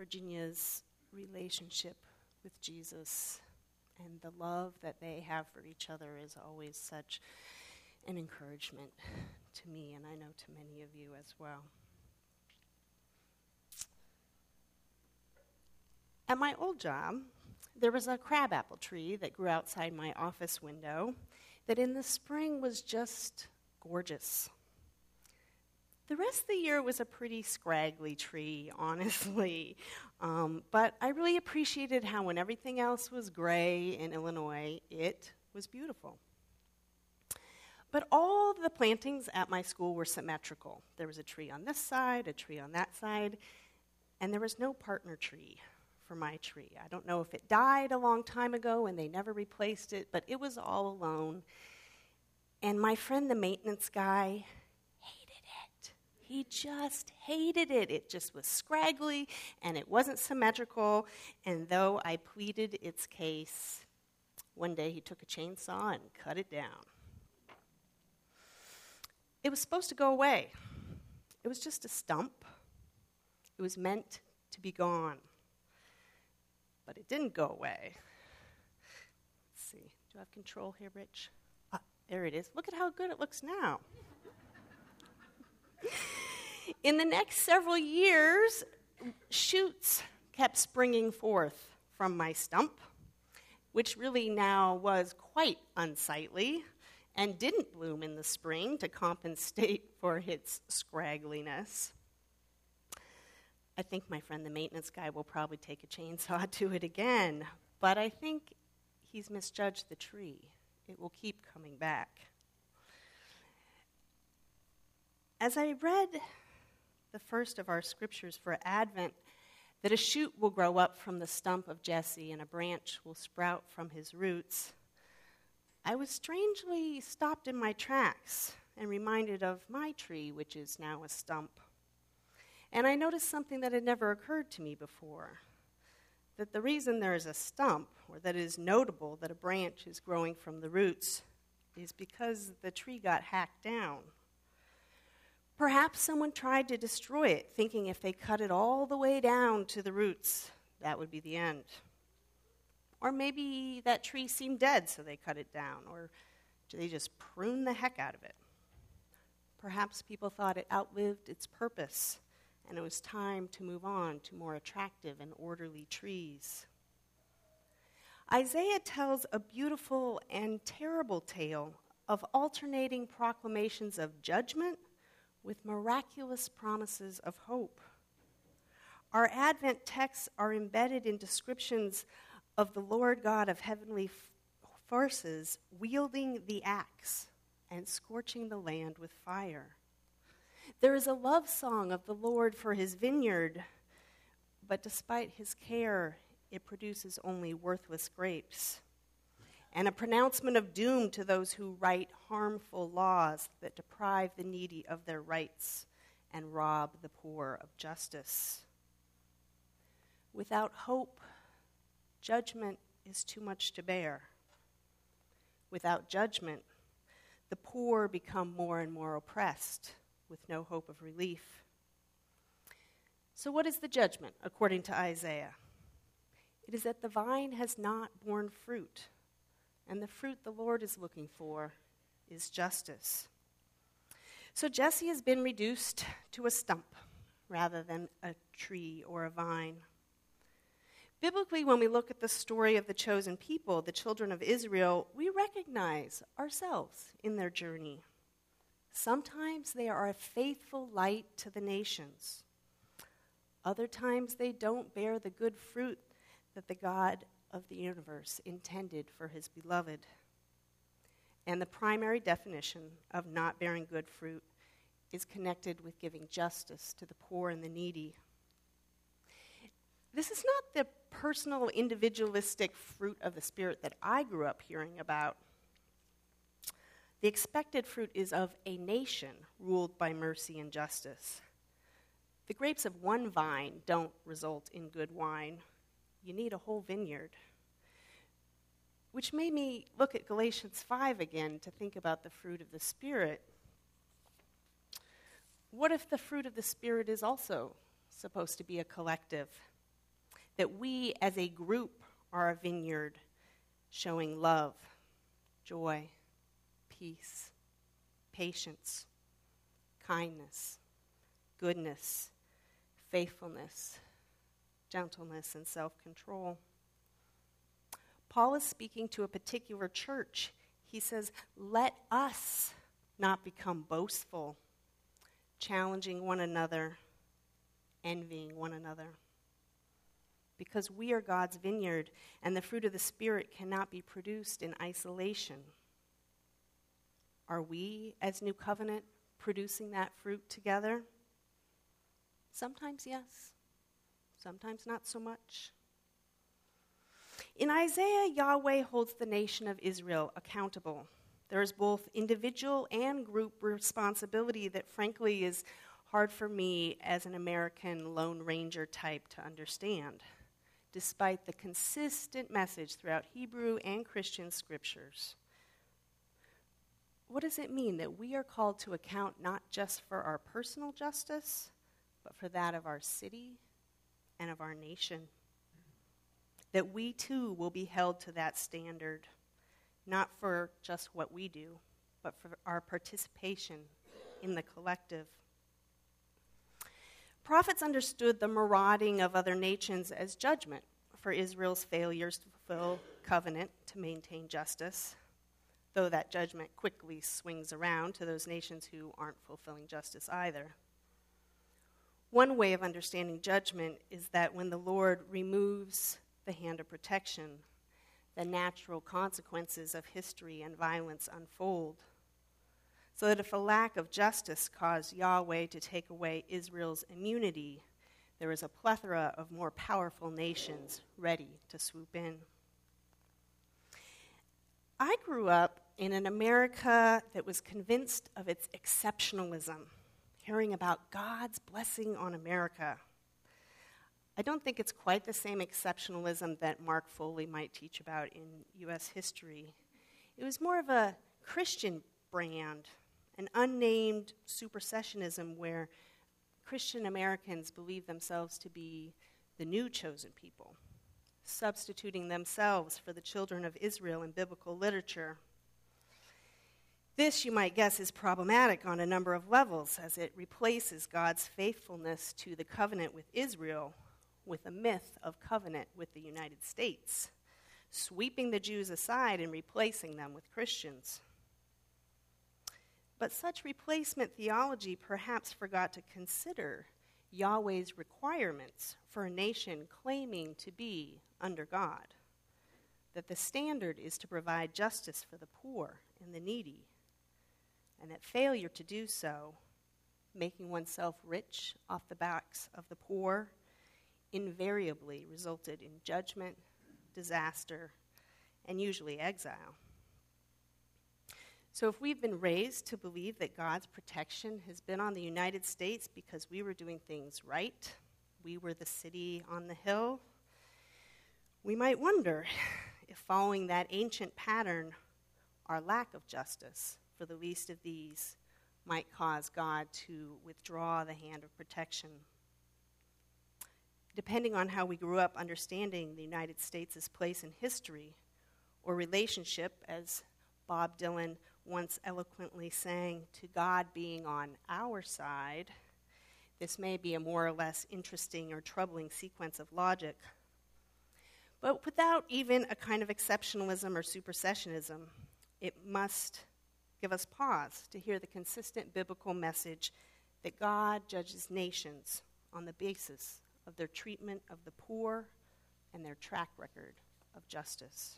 Virginia's relationship with Jesus and the love that they have for each other is always such an encouragement to me, and I know to many of you as well. At my old job, there was a crabapple tree that grew outside my office window that in the spring was just gorgeous. The rest of the year was a pretty scraggly tree, honestly, but I really appreciated how when everything else was gray in Illinois, it was beautiful. But all the plantings at my school were symmetrical. There was a tree on this side, a tree on that side, and there was no partner tree for my tree. I don't know if it died a long time ago and they never replaced it, but it was all alone. And my friend, the maintenance guy, hated it. He just hated it. It just was scraggly and it wasn't symmetrical. And though I pleaded its case, one day he took a chainsaw and cut it down. It was supposed to go away. It was just a stump. It was meant to be gone. But it didn't go away. Let's see. Do I have control here, Rich? There it is. Look at how good it looks now. In the next several years, shoots kept springing forth from my stump, which really now was quite unsightly and didn't bloom in the spring to compensate for its scraggliness. I think my friend the maintenance guy will probably take a chainsaw to it again, but I think he's misjudged the tree. It will keep coming back. As I read the first of our scriptures for Advent, that a shoot will grow up from the stump of Jesse and a branch will sprout from his roots, I was strangely stopped in my tracks and reminded of my tree, which is now a stump. And I noticed something that had never occurred to me before, that the reason there is a stump, or that it is notable that a branch is growing from the roots, is because the tree got hacked down. Perhaps someone tried to destroy it, thinking if they cut it all the way down to the roots, that would be the end. Or maybe that tree seemed dead, so they cut it down, or they just pruned the heck out of it. Perhaps people thought it outlived its purpose, and it was time to move on to more attractive and orderly trees. Isaiah tells a beautiful and terrible tale of alternating proclamations of judgment with miraculous promises of hope. Our Advent texts are embedded in descriptions of the Lord God of heavenly forces wielding the axe and scorching the land with fire. There is a love song of the Lord for his vineyard, but despite his care, it produces only worthless grapes. And a pronouncement of doom to those who write harmful laws that deprive the needy of their rights and rob the poor of justice. Without hope, judgment is too much to bear. Without judgment, the poor become more and more oppressed with no hope of relief. So what is the judgment, according to Isaiah? It is that the vine has not borne fruit, and the fruit the Lord is looking for is justice. So Jesse has been reduced to a stump rather than a tree or a vine. Biblically, when we look at the story of the chosen people, the children of Israel, we recognize ourselves in their journey. Sometimes they are a faithful light to the nations. Other times they don't bear the good fruit that the God of the universe intended for his beloved. And the primary definition of not bearing good fruit is connected with giving justice to the poor and the needy. This is not the personal, individualistic fruit of the Spirit that I grew up hearing about. The expected fruit is of a nation ruled by mercy and justice. The grapes of one vine don't result in good wine. You need a whole vineyard. Which made me look at Galatians 5 again to think about the fruit of the Spirit. What if the fruit of the Spirit is also supposed to be a collective? that we as a group are a vineyard showing love, joy, peace, patience, kindness, goodness, faithfulness, gentleness, and self-control. Paul is speaking to a particular church. He says, let us not become boastful, challenging one another, envying one another. Because we are God's vineyard, and the fruit of the Spirit cannot be produced in isolation. Are we, as New Covenant, producing that fruit together? Sometimes yes, sometimes not so much. In Isaiah, Yahweh holds the nation of Israel accountable. There is both individual and group responsibility that, frankly, is hard for me as an American Lone Ranger type to understand, despite the consistent message throughout Hebrew and Christian scriptures. What does it mean that we are called to account not just for our personal justice, but for that of our city and of our nation? That we too will be held to that standard, not for just what we do, but for our participation in the collective. Prophets understood the marauding of other nations as judgment for Israel's failures to fulfill covenant to maintain justice, though that judgment quickly swings around to those nations who aren't fulfilling justice either. One way of understanding judgment is that when the Lord removes the hand of protection, the natural consequences of history and violence unfold. So that if a lack of justice caused Yahweh to take away Israel's immunity, there is a plethora of more powerful nations ready to swoop in. I grew up in an America that was convinced of its exceptionalism, hearing about God's blessing on America. I don't think it's quite the same exceptionalism that Mark Foley might teach about in U.S. history. It was more of a Christian brand, an unnamed supersessionism where Christian Americans believe themselves to be the new chosen people, substituting themselves for the children of Israel in biblical literature. This, you might guess, is problematic on a number of levels, as it replaces God's faithfulness to the covenant with Israel with a myth of covenant with the United States, sweeping the Jews aside and replacing them with Christians. But such replacement theology perhaps forgot to consider Yahweh's requirements for a nation claiming to be under God, that the standard is to provide justice for the poor and the needy, and that failure to do so, making oneself rich off the backs of the poor, invariably resulted in judgment, disaster, and usually exile. So if we've been raised to believe that God's protection has been on the United States because we were doing things right, we were the city on the hill, we might wonder if following that ancient pattern, our lack of justice for the least of these might cause God to withdraw the hand of protection. Depending on how we grew up understanding the United States' place in history or relationship, as Bob Dylan once eloquently sang, to God being on our side, this may be a more or less interesting or troubling sequence of logic. But without even a kind of exceptionalism or supersessionism, it must give us pause to hear the consistent biblical message that God judges nations on the basis of their treatment of the poor and their track record of justice.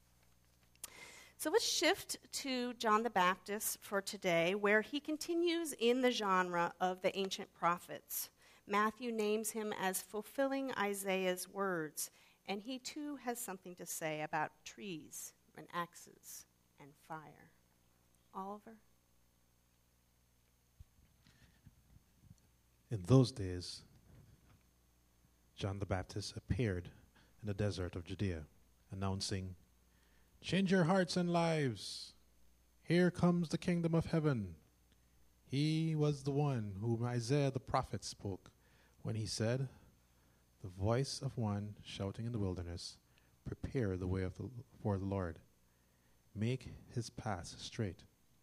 So let's shift to John the Baptist for today, where he continues in the genre of the ancient prophets. Matthew names him as fulfilling Isaiah's words, and he too has something to say about trees and axes and fire. Oliver? In those days, John the Baptist appeared in the desert of Judea, announcing, "Change your hearts and lives. Here comes the kingdom of heaven." He was the one whom Isaiah the prophet spoke when he said, the voice of one shouting in the wilderness, prepare the way for the Lord. Make his paths straight.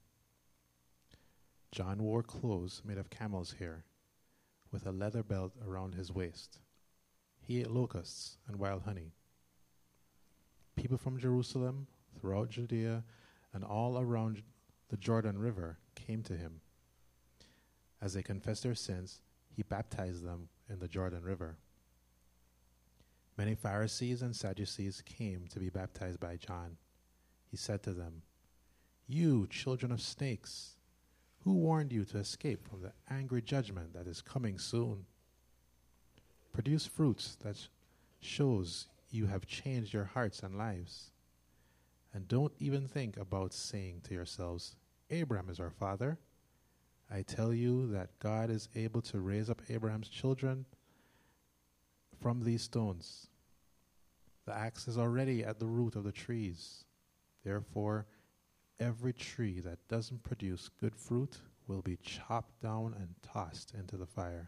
John wore clothes made of camel's hair, with a leather belt around his waist. He ate locusts and wild honey. People from Jerusalem, throughout Judea, and all around the Jordan River came to him. As they confessed their sins, he baptized them in the Jordan River. Many Pharisees and Sadducees came to be baptized by John. He said to them, "You children of snakes, who warned you to escape from the angry judgment that is coming soon? Produce fruits that shows you have changed your hearts and lives. And don't even think about saying to yourselves, 'Abraham is our father.' I tell you that God is able to raise up Abraham's children from these stones. The axe is already at the root of the trees. Therefore, every tree that doesn't produce good fruit will be chopped down and tossed into the fire.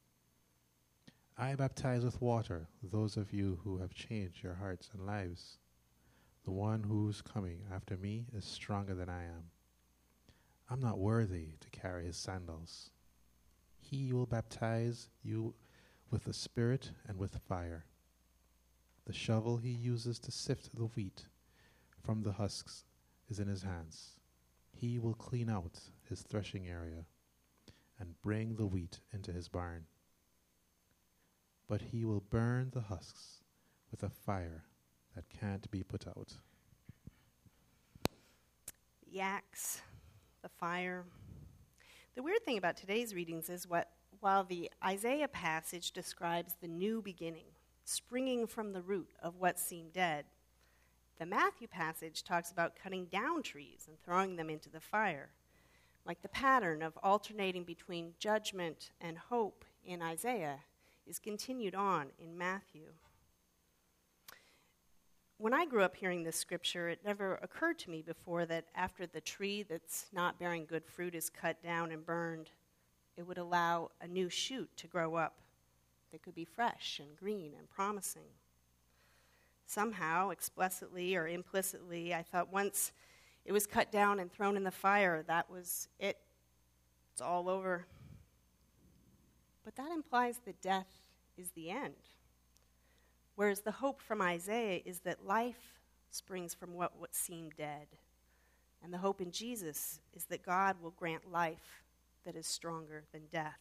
I baptize with water those of you who have changed your hearts and lives. The one who's coming after me is stronger than I am. I'm not worthy to carry his sandals. He will baptize you with the Spirit and with fire. The shovel he uses to sift the wheat from the husks is in his hands. He will clean out his threshing area and bring the wheat into his barn. But he will burn the husks with a fire that can't be put out." The axe, the fire. The weird thing about today's readings is while the Isaiah passage describes the new beginning, springing from the root of what seemed dead, the Matthew passage talks about cutting down trees and throwing them into the fire. Like the pattern of alternating between judgment and hope in Isaiah is continued on in Matthew. When I grew up hearing this scripture, it never occurred to me before that after the tree that's not bearing good fruit is cut down and burned, it would allow a new shoot to grow up that could be fresh and green and promising. Somehow, explicitly or implicitly, I thought once it was cut down and thrown in the fire, that was it. It's all over. But that implies that death is the end. Whereas the hope from Isaiah is that life springs from what seemed dead. And the hope in Jesus is that God will grant life that is stronger than death.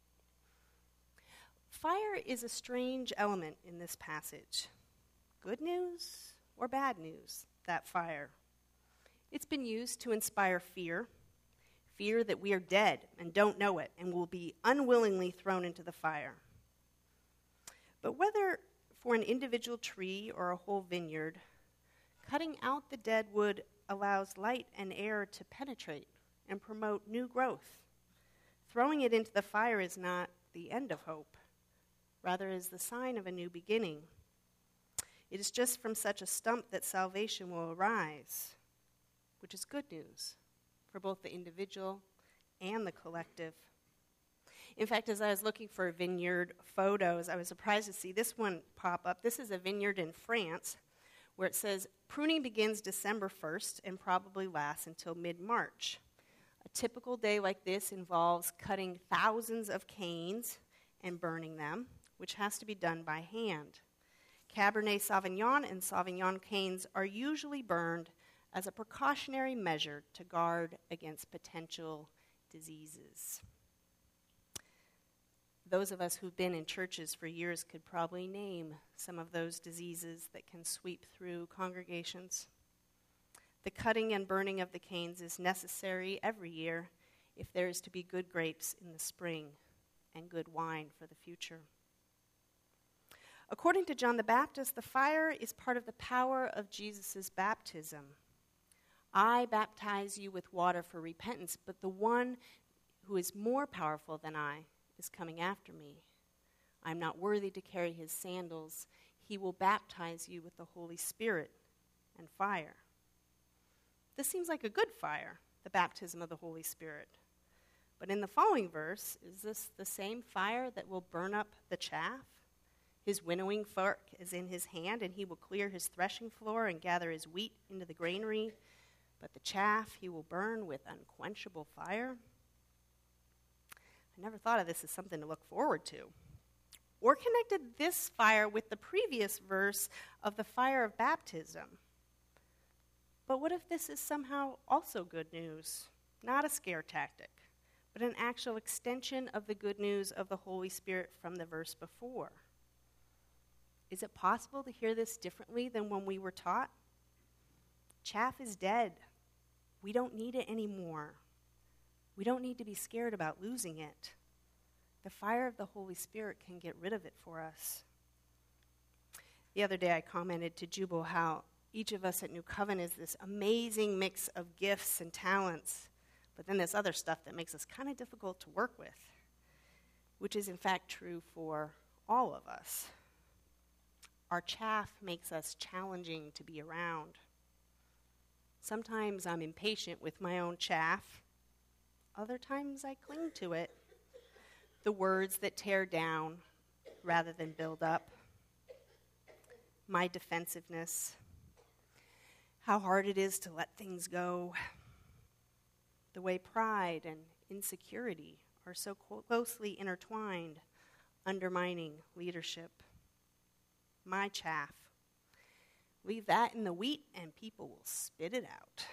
Fire is a strange element in this passage. Good news or bad news, that fire. It's been used to inspire fear that we are dead and don't know it and will be unwillingly thrown into the fire. But whether for an individual tree or a whole vineyard, cutting out the dead wood allows light and air to penetrate and promote new growth. Throwing it into the fire is not the end of hope, rather is the sign of a new beginning. It is just from such a stump that salvation will arise, which is good news for both the individual and the collective. In fact, as I was looking for vineyard photos, I was surprised to see this one pop up. This is a vineyard in France where it says, pruning begins December 1st and probably lasts until mid-March. A typical day like this involves cutting thousands of canes and burning them, which has to be done by hand. Cabernet Sauvignon and Sauvignon canes are usually burned as a precautionary measure to guard against potential diseases. Those of us who've been in churches for years could probably name some of those diseases that can sweep through congregations. The cutting and burning of the canes is necessary every year if there is to be good grapes in the spring and good wine for the future. According to John the Baptist, the fire is part of the power of Jesus' baptism. I baptize you with water for repentance, but the one who is more powerful than I is coming after me. I'm not worthy to carry his sandals. He will baptize you with the Holy Spirit and fire. This seems like a good fire, the baptism of the Holy Spirit. But in the following verse, is this the same fire that will burn up the chaff His winnowing fork is in his hand, and he will clear his threshing floor and gather his wheat into the granary. But the chaff he will burn with unquenchable fire. I never thought of this as something to look forward to. Or connected this fire with the previous verse of the fire of baptism. But what if this is somehow also good news? Not a scare tactic, but an actual extension of the good news of the Holy Spirit from the verse before. Is it possible to hear this differently than when we were taught? Chaff is dead. We don't need it anymore. We don't need to be scared about losing it. The fire of the Holy Spirit can get rid of it for us. The other day I commented to Jubal how each of us at New Covenant is this amazing mix of gifts and talents, but then there's other stuff that makes us kind of difficult to work with, which is in fact true for all of us. Our chaff makes us challenging to be around. Sometimes I'm impatient with my own chaff. Other times I cling to it. The words that tear down rather than build up. My defensiveness. How hard it is to let things go. The way pride and insecurity are so closely intertwined, undermining leadership. My chaff. Leave that in the wheat and people will spit it out.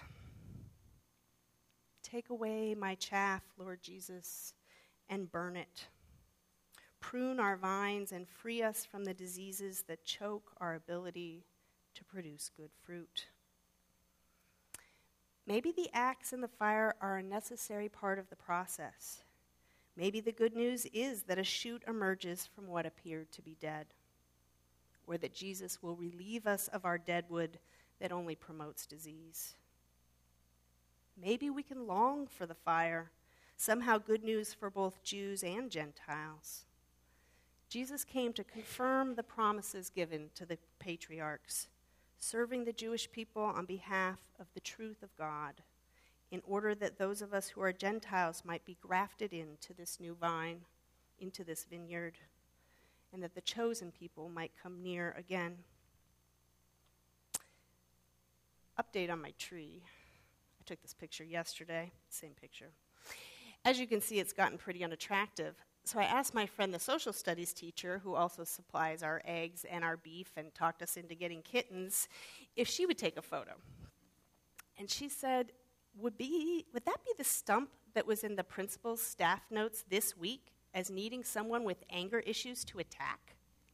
Take away my chaff, Lord Jesus, and burn it. Prune our vines and free us from the diseases that choke our ability to produce good fruit. Maybe the axe and the fire are a necessary part of the process. Maybe the good news is that a shoot emerges from what appeared to be dead, or that Jesus will relieve us of our dead wood that only promotes disease. Maybe we can long for the fire, somehow good news for both Jews and Gentiles. Jesus came to confirm the promises given to the patriarchs, serving the Jewish people on behalf of the truth of God, in order that those of us who are Gentiles might be grafted into this new vine, into this vineyard, and that the chosen people might come near again. Update on my tree. I took this picture yesterday, same picture. As you can see, it's gotten pretty unattractive. So I asked my friend, the social studies teacher, who also supplies our eggs and our beef and talked us into getting kittens, if she would take a photo. And she said, would that be the stump that was in the principal's staff notes this week as needing someone with anger issues to attack?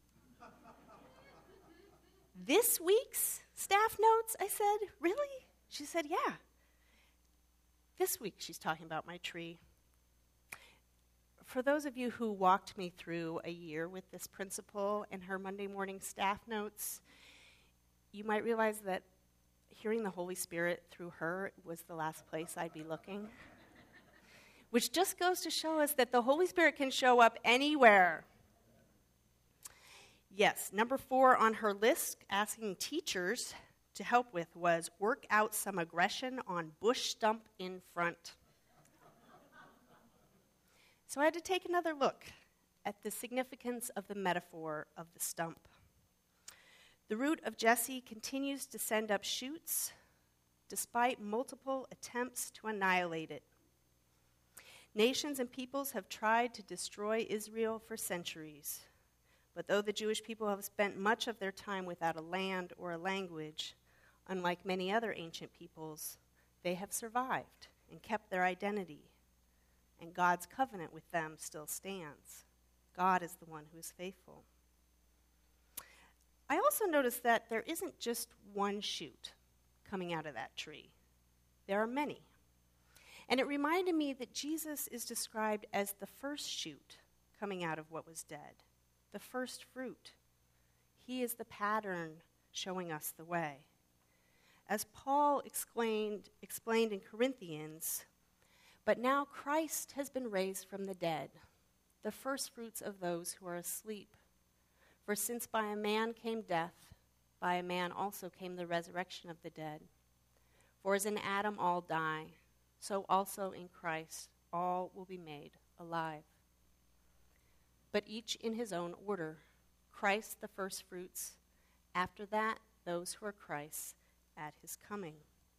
This week's staff notes? I said, really? She said, yeah. This week she's talking about my tree. For those of you who walked me through a year with this principal and her Monday morning staff notes, you might realize that hearing the Holy Spirit through her was the last place I'd be looking. Which just goes to show us that the Holy Spirit can show up anywhere. Yes, number 4 on her list, asking teachers to help with, was work out some aggression on bush stump in front. So I had to take another look at the significance of the metaphor of the stump. The root of Jesse continues to send up shoots despite multiple attempts to annihilate it. Nations and peoples have tried to destroy Israel for centuries, but though the Jewish people have spent much of their time without a land or a language, unlike many other ancient peoples, they have survived and kept their identity. And God's covenant with them still stands. God is the one who is faithful. I also noticed that there isn't just one shoot coming out of that tree. There are many. And it reminded me that Jesus is described as the first shoot coming out of what was dead, the first fruit. He is the pattern showing us the way. As Paul explained in Corinthians, but now Christ has been raised from the dead, the first fruits of those who are asleep. For since by a man came death, by a man also came the resurrection of the dead. For as in Adam all die, so also in Christ all will be made alive. But each in his own order. Christ the firstfruits, after that, those who are Christ's at his coming.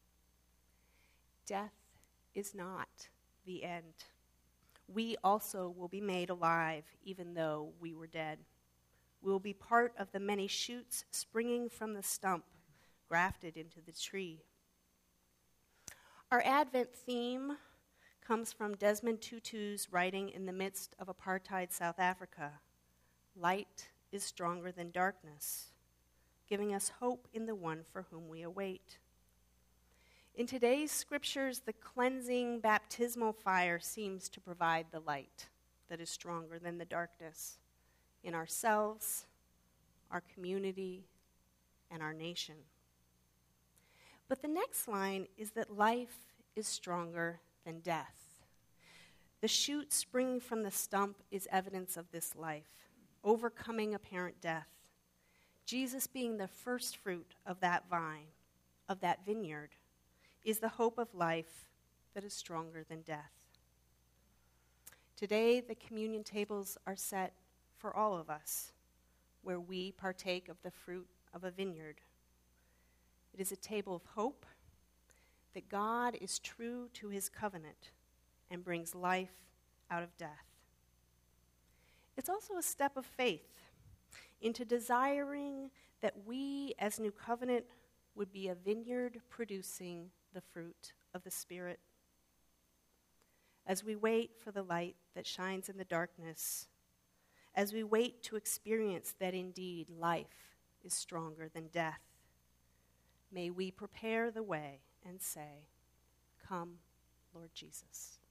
Death is not the end. We also will be made alive, even though we were dead. We will be part of the many shoots springing from the stump, grafted into the tree. Our Advent theme comes from Desmond Tutu's writing in the midst of apartheid South Africa. Light is stronger than darkness, giving us hope in the one for whom we await. In today's scriptures, the cleansing baptismal fire seems to provide the light that is stronger than the darkness in ourselves, our community, and our nation. But the next line is that life is stronger than death. The shoot springing from the stump is evidence of this life, overcoming apparent death. Jesus being the first fruit of that vine, of that vineyard, is the hope of life that is stronger than death. Today, the communion tables are set for all of us, where we partake of the fruit of a vineyard. It is a table of hope that God is true to his covenant and brings life out of death. It's also a step of faith into desiring that we, as New Covenant, would be a vineyard producing the fruit of the Spirit. As we wait for the light that shines in the darkness, as we wait to experience that indeed life is stronger than death, may we prepare the way and say, "Come, Lord Jesus."